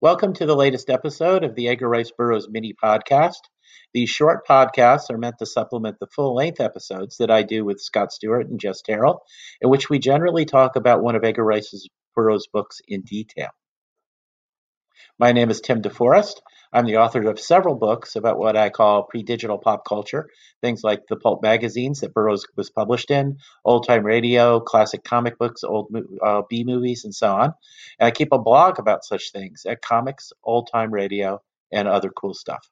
Welcome to the latest episode of the Edgar Rice Burroughs mini podcast. These short podcasts are meant to supplement the full-length episodes that I do with Scott Stewart and Jess Terrell, in which we generally talk about one of Edgar Rice Burroughs' books in detail. My name is Tim DeForest. I'm the author of several books about what I call pre-digital pop culture, things like the pulp magazines that Burroughs was published in, old-time radio, classic comic books, old B-movies, and so on. And I keep a blog about such things at Comics, Old-Time Radio, and other cool stuff.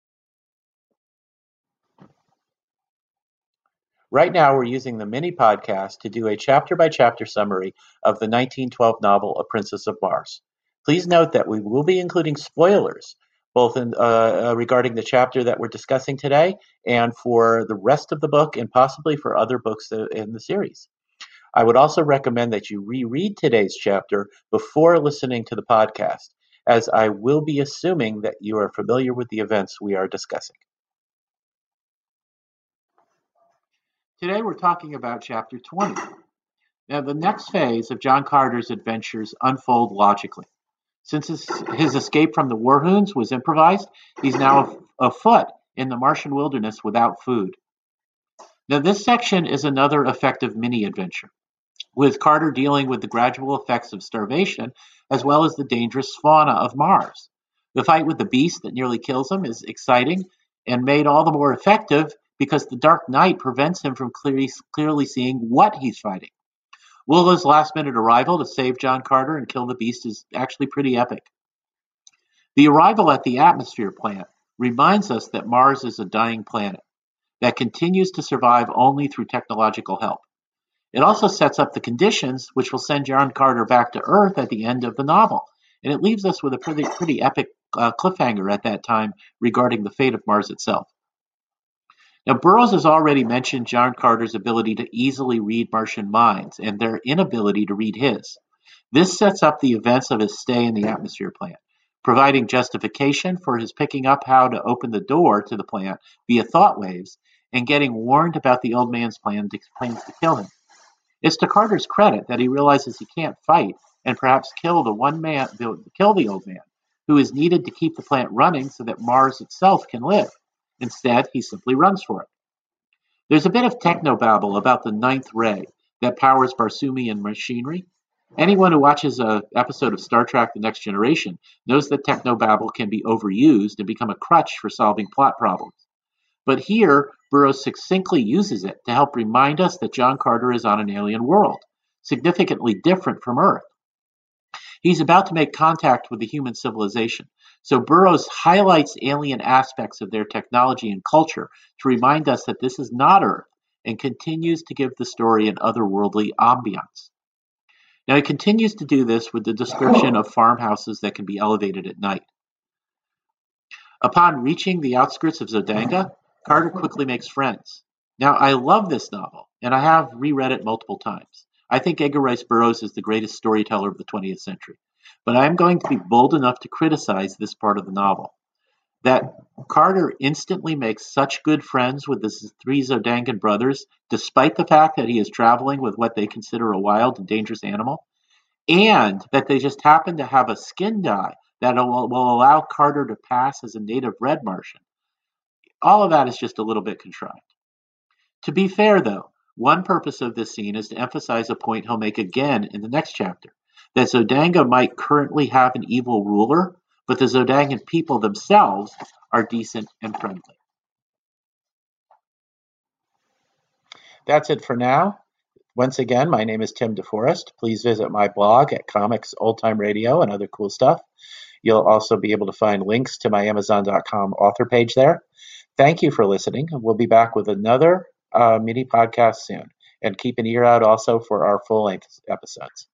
Right now, we're using the mini podcast to do a chapter-by-chapter summary of the 1912 novel A Princess of Mars. Please note that we will be including spoilers, both regarding the chapter that we're discussing today and for the rest of the book and possibly for other books in the series. I would also recommend that you reread today's chapter before listening to the podcast, as I will be assuming that you are familiar with the events we are discussing. Today we're talking about Chapter 20. Now, the next phase of John Carter's adventures unfold logically. Since his escape from the Warhoons was improvised, he's now afoot in the Martian wilderness without food. Now, this section is another effective mini-adventure, with Carter dealing with the gradual effects of starvation as well as the dangerous fauna of Mars. The fight with the beast that nearly kills him is exciting and made all the more effective because the dark night prevents him from clearly seeing what he's fighting. Woola's last-minute arrival to save John Carter and kill the beast is actually pretty epic. The arrival at the atmosphere plant reminds us that Mars is a dying planet that continues to survive only through technological help. It also sets up the conditions which will send John Carter back to Earth at the end of the novel, and it leaves us with a pretty epic cliffhanger at that time regarding the fate of Mars itself. Now, Burroughs has already mentioned John Carter's ability to easily read Martian minds and their inability to read his. This sets up the events of his stay in the atmosphere plant, providing justification for his picking up how to open the door to the plant via thought waves and getting warned about the old man's plans to kill him. It's to Carter's credit that he realizes he can't fight and perhaps kill the old man, who is needed to keep the plant running so that Mars itself can live. Instead, he simply runs for it. There's a bit of technobabble about the ninth ray that powers Barsoomian machinery. Anyone who watches an episode of Star Trek The Next Generation knows that technobabble can be overused and become a crutch for solving plot problems. But here, Burroughs succinctly uses it to help remind us that John Carter is on an alien world, significantly different from Earth. He's about to make contact with the human civilization, so Burroughs highlights alien aspects of their technology and culture to remind us that this is not Earth and continues to give the story an otherworldly ambiance. Now, he continues to do this with the description of farmhouses that can be elevated at night. Upon reaching the outskirts of Zodanga, Carter quickly makes friends. Now, I love this novel, and I have reread it multiple times. I think Edgar Rice Burroughs is the greatest storyteller of the 20th century, but I am going to be bold enough to criticize this part of the novel. That Carter instantly makes such good friends with the three Zodangan brothers, despite the fact that he is traveling with what they consider a wild and dangerous animal, and that they just happen to have a skin dye that will allow Carter to pass as a native red Martian. All of that is just a little bit contrived. To be fair, though, one purpose of this scene is to emphasize a point he'll make again in the next chapter, that Zodanga might currently have an evil ruler, but the Zodangan people themselves are decent and friendly. That's it for now. Once again, my name is Tim DeForest. Please visit my blog at Comics, Old-Time Radio, and other cool stuff. You'll also be able to find links to my Amazon.com author page there. Thank you for listening. We'll be back with another mini podcast soon. And keep an ear out also for our full-length episodes.